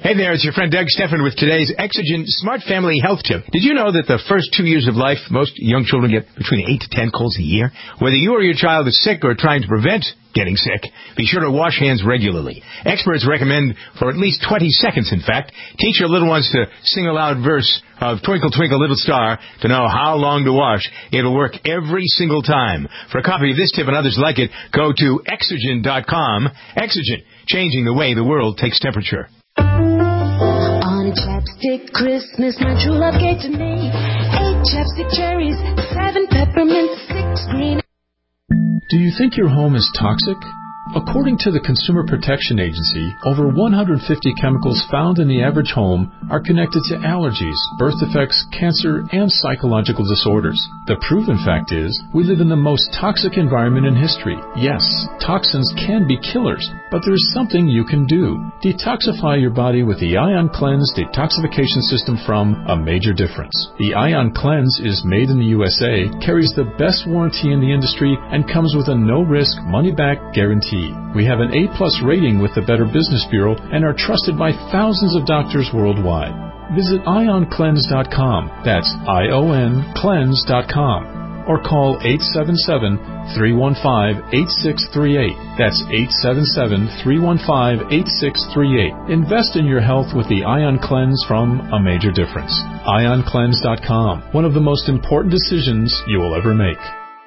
Hey there, it's your friend Doug Steffen with today's Exigent Smart Family Health Tip. Did you know that the first two years of life, most young children get between eight to ten colds a year? Whether you or your child is sick or trying to prevent getting sick, be sure to wash hands regularly. Experts recommend for at least twenty seconds, in fact. Teach your little ones to sing a loud verse of Twinkle, Twinkle, Little Star to know how long to wash. It'll work every single time. For a copy of this tip and others like it, go to Exigent dot com. Exigent, changing the way the world takes temperature. On a chapstick Christmas, my true love gave to me eight chapstick cherries, seven peppermints, six green. Do you think your home is toxic? According to the Consumer Protection Agency, over one hundred fifty chemicals found in the average home are connected to allergies, birth defects, cancer, and psychological disorders. The proven fact is, we live in the most toxic environment in history. Yes, toxins can be killers, but there's something you can do. Detoxify your body with the Ion Cleanse detoxification system from A Major Difference. The Ion Cleanse is made in the U S A, carries the best warranty in the industry, and comes with a no-risk, money-back guarantee. We have an A plus rating with the Better Business Bureau and are trusted by thousands of doctors worldwide. Visit ion cleanse dot com. That's I O N cleanse dot com. Or call eight seven seven, three one five, eight six three eight. That's eight seven seven, three one five, eight six three eight. Invest in your health with the Ion Cleanse from A Major Difference. ion cleanse dot com. One of the most important decisions you will ever make.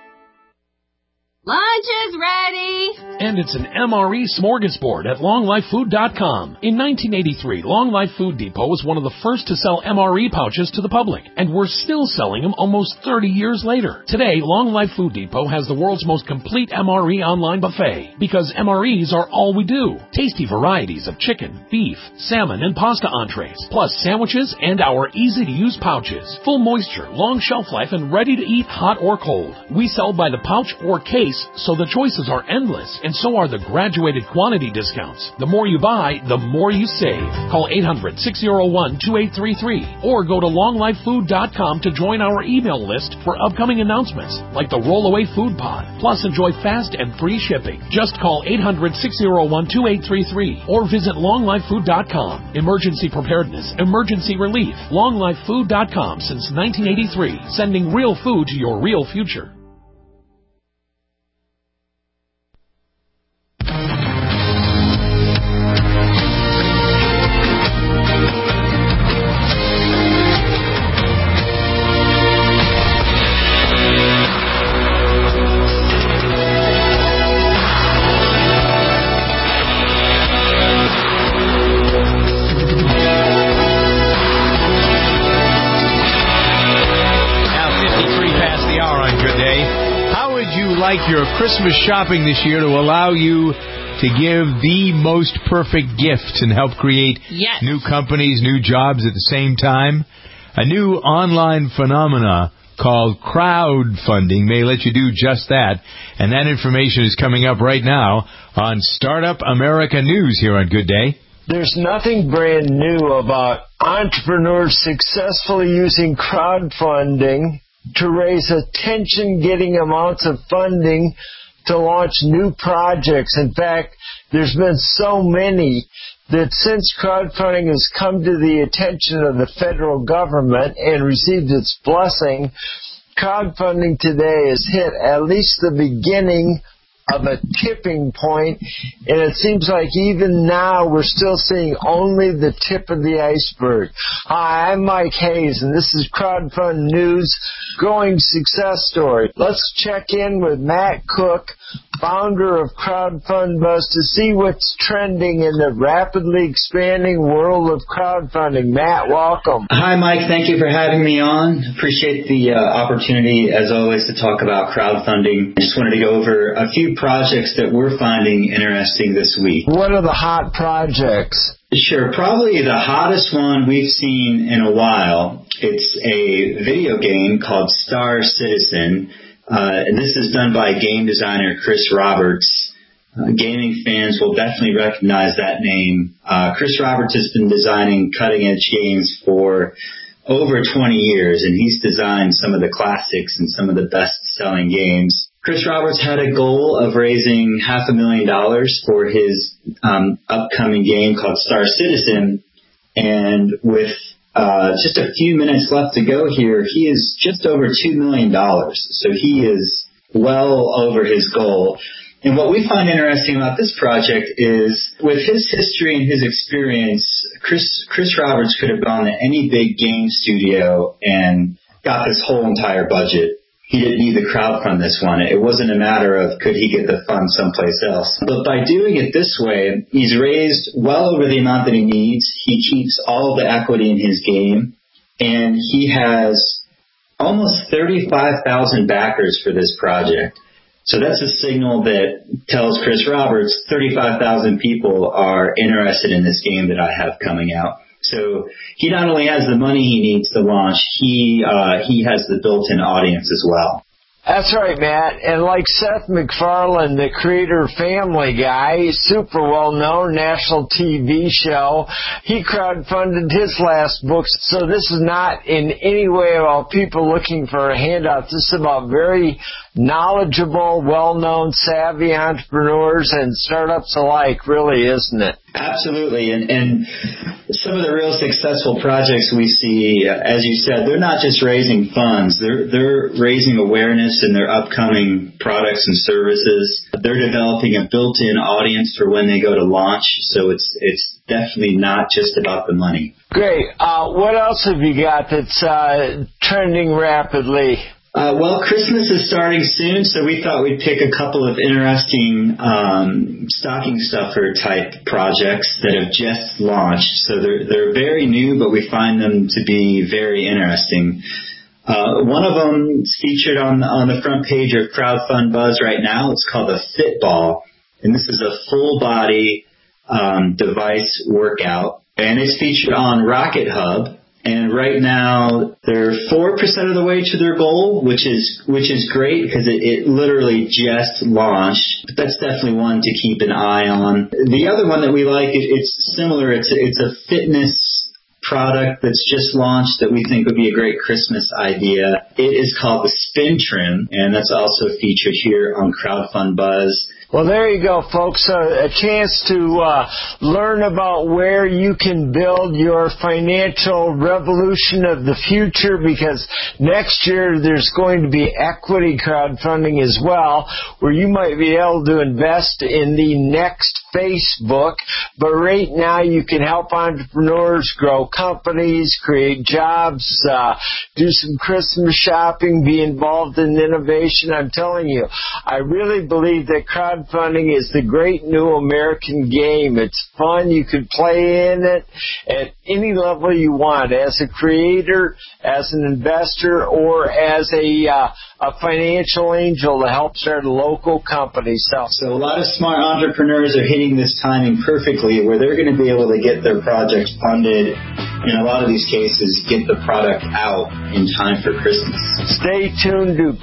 Lunch is ready! And it's an M R E smorgasbord at long life food dot com. In nineteen eighty-three, Long Life Food Depot was one of the first to sell M R E pouches to the public, and we're still selling them almost thirty years later. Today, Long Life Food Depot has the world's most complete M R E online buffet, because M R Es are all we do. Tasty varieties of chicken, beef, salmon, and pasta entrees, plus sandwiches and our easy-to-use pouches. Full moisture, long shelf life, and ready to eat hot or cold. We sell by the pouch or case, so the choices are endless, and so are the graduated quantity discounts. The more you buy, the more you save. Call eight hundred, six oh one, two eight three three or go to long life food dot com to join our email list for upcoming announcements like the Rollaway Food Pod. Plus, enjoy fast and free shipping. Just call eight hundred, six oh one, two eight three three or visit long life food dot com. Emergency preparedness, emergency relief. long life food dot com since nineteen eighty-three, sending real food to your real future. Like your Christmas shopping this year to allow you to give the most perfect gifts and help create yes. new companies, new jobs at the same time. A new online phenomena called crowdfunding may let you do just that, and that information is coming up right now on Startup America News here on Good Day. There's nothing brand new about entrepreneurs successfully using crowdfunding to raise attention-getting amounts of funding to launch new projects. In fact, there's been so many that since crowdfunding has come to the attention of the federal government and received its blessing, crowdfunding today has hit at least the beginning of a tipping point, and it seems like even now we're still seeing only the tip of the iceberg. Hi, I'm Mike Hayes, and this is Crowdfund News, Growing Success Story. Let's check in with Matt Cook, founder of Crowdfund Buzz, to see what's trending in the rapidly expanding world of crowdfunding. Matt, welcome. Hi, Mike. Thank you for having me on. Appreciate the uh, opportunity, as always, to talk about crowdfunding. I just wanted to go over a few projects that we're finding interesting this week. What are the hot projects? Sure. Probably the hottest one we've seen in a while. It's a video game called Star Citizen. Uh, and this is done by game designer Chris Roberts. Uh, gaming fans will definitely recognize that name. Uh, Chris Roberts has been designing cutting-edge games for over twenty years, and he's designed some of the classics and some of the best-selling games. Chris Roberts had a goal of raising half a million dollars for his um, upcoming game called Star Citizen, And with uh, just a few minutes left to go here, he is just over two million dollars. So he is well over his goal. And what we find interesting about this project is, with his history and his experience, Chris Chris Roberts could have gone to any big game studio and got this whole entire budget. He didn't need to crowdfund this one. It wasn't a matter of could he get the funds someplace else. But by doing it this way, he's raised well over the amount that he needs. He keeps all of the equity in his game, and he has almost thirty-five thousand backers for this project. So that's a signal that tells Chris Roberts thirty-five thousand people are interested in this game that I have coming out. So he not only has the money he needs to launch, he uh, he has the built-in audience as well. That's right, Matt. And like Seth MacFarlane, the creator of Family Guy, super well-known national T V show, he crowdfunded his last book. So this is not in any way about people looking for a handout. This is about very knowledgeable, well-known, savvy entrepreneurs and startups alike, really, isn't it? Absolutely. And, and some of the real successful projects we see, as you said, they're not just raising funds. They're, they're raising awareness in their upcoming products and services. They're developing a built-in audience for when they go to launch. So it's, it's definitely not just about the money. Great. Uh, what else have you got that's uh, trending rapidly? Uh, well, Christmas is starting soon, so we thought we'd pick a couple of interesting um, stocking stuffer type projects that have just launched. So they're they're very new, but we find them to be very interesting. Uh, one of them is featured on on the front page of Crowdfund Buzz right now. It's called a Fitball, and this is a full body um, device workout, and it's featured on Rocket Hub. And right now, they're four percent of the way to their goal, which is which is great because it, it literally just launched. But that's definitely one to keep an eye on. The other one that we like, it, it's similar. It's a, it's a fitness product that's just launched that we think would be a great Christmas idea. It is called the Spin Trim, and that's also featured here on Crowdfund Buzz. Well, there you go, folks. Uh, a chance to uh, learn about where you can build your financial revolution of the future, because next year there's going to be equity crowdfunding as well, where you might be able to invest in the next Facebook. But right now you can help entrepreneurs grow companies, create jobs, uh, do some Christmas shopping, be involved in innovation. I'm telling you, I really believe that crowdfunding Crowdfunding is the great new American game. It's fun. You can play in it at any level you want, as a creator, as an investor, or as a uh, a financial angel to help start a local company. So, so a lot of smart entrepreneurs are hitting this timing perfectly, where they're going to be able to get their projects funded. In a lot of these cases, get the product out in time for Christmas. Stay tuned to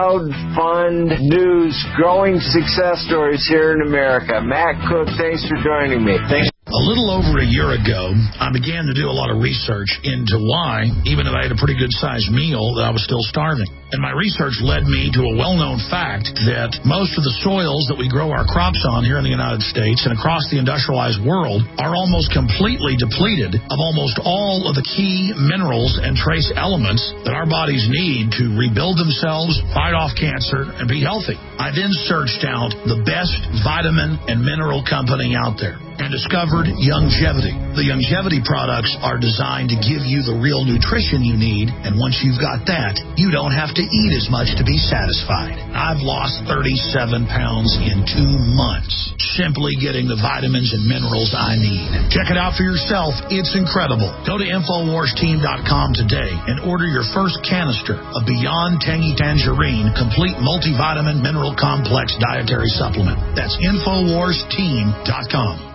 Crowdfund News, growing success stories here in America. Matt Cook, thanks for joining me. Thanks. A little over a year ago, I began to do a lot of research into why, even if I had a pretty good-sized meal, that I was still starving. And my research led me to a well-known fact that most of the soils that we grow our crops on here in the United States and across the industrialized world are almost completely depleted of almost all of the key minerals and trace elements that our bodies need to rebuild themselves, fight off cancer, and be healthy. I then searched out the best vitamin and mineral company out there and discovered Youngevity. The Youngevity products are designed to give you the real nutrition you need, and once you've got that, you don't have to eat as much to be satisfied. I've lost thirty-seven pounds in two months, simply getting the vitamins and minerals I need. Check it out for yourself. It's incredible. Go to Infowars Team dot com today and order your first canister of Beyond Tangy Tangerine Complete Multivitamin Mineral Complex Dietary Supplement. That's Infowars Team dot com.